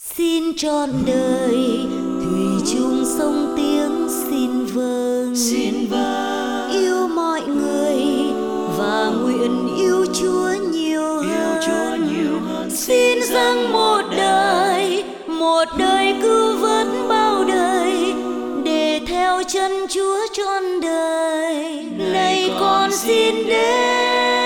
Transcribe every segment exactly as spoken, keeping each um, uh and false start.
Xin trọn đời thủy chung sông tiếng xin vâng, xin vâng yêu mọi người và nguyện yêu Chúa nhiều hơn. Yêu Chúa nhiều hơn. Xin dâng một đời, một đời cứu vớt bao đời, để theo chân Chúa trọn đời. Này, này con xin đến.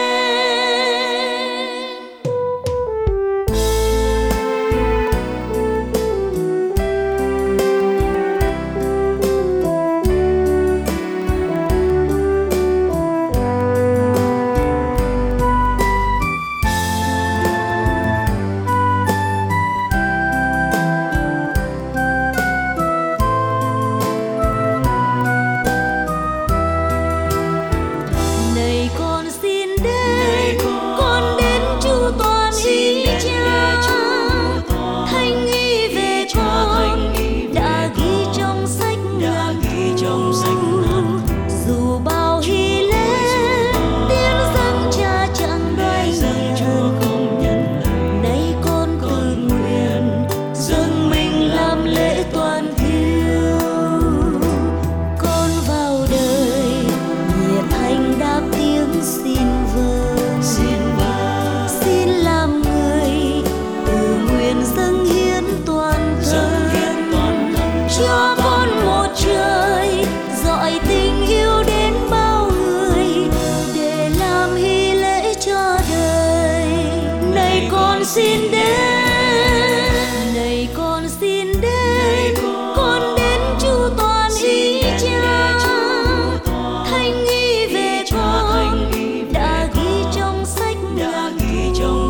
Xin đến, này con xin đến, con đến chu toàn ý Cha, thánh nghi về con đã ghi trong sách ngàn thu.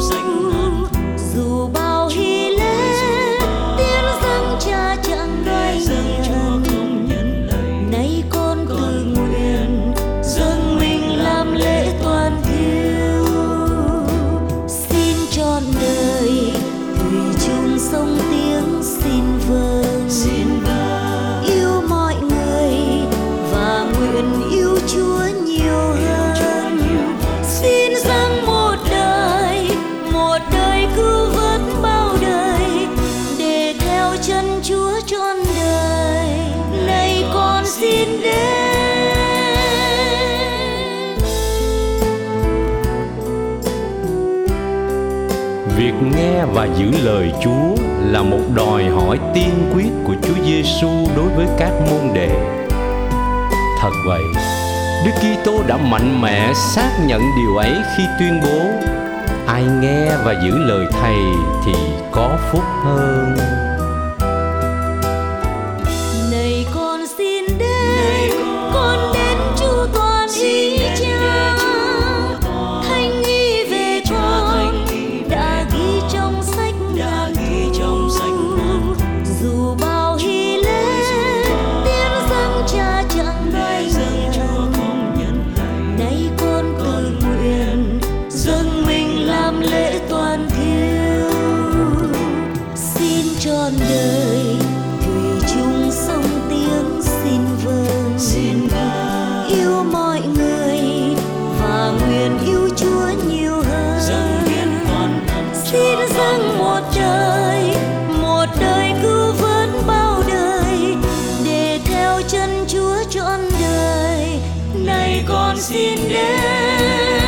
Dù bao hy lễ tiến dâng Cha chẳng đoái nhận, nay con tự nguyện dâng mình làm lễ toàn thiêu. Xin trọn đời thủy chung sông tiếng xin vâng, xin vâng yêu mọi người và nguyện yêu Chúa nhiều hơn. Xin dâng một đời, một đời cứu vớt bao đời, để theo chân Chúa trọn đời. Này con xin đến. Việc nghe và giữ lời Chúa là một đòi hỏi tiên quyết của Chúa Giêsu đối với các môn đệ. Thật vậy, Đức Kitô đã mạnh mẽ xác nhận điều ấy khi tuyên bố: ai nghe và giữ lời Thầy thì có phúc hơn. Này con xin đến, con đến chu toàn ý Cha, thánh nghi về con đã ghi trong sách ngàn thu. Dù bao hy lễ tiến dâng Cha chẳng đoái nhận, nay con tự nguyện dâng mình làm lễ toàn thiêu. Xin trọn đời thủy chung sông tiếng xin vâng, xin vâng yêu mọi người và nguyện yêu Chúa nhiều hơn. dâng hiến toàn thân Xin dâng một đời, một đời cứu vớt bao đời, để theo chân Chúa trọn đời. Này con xin đến.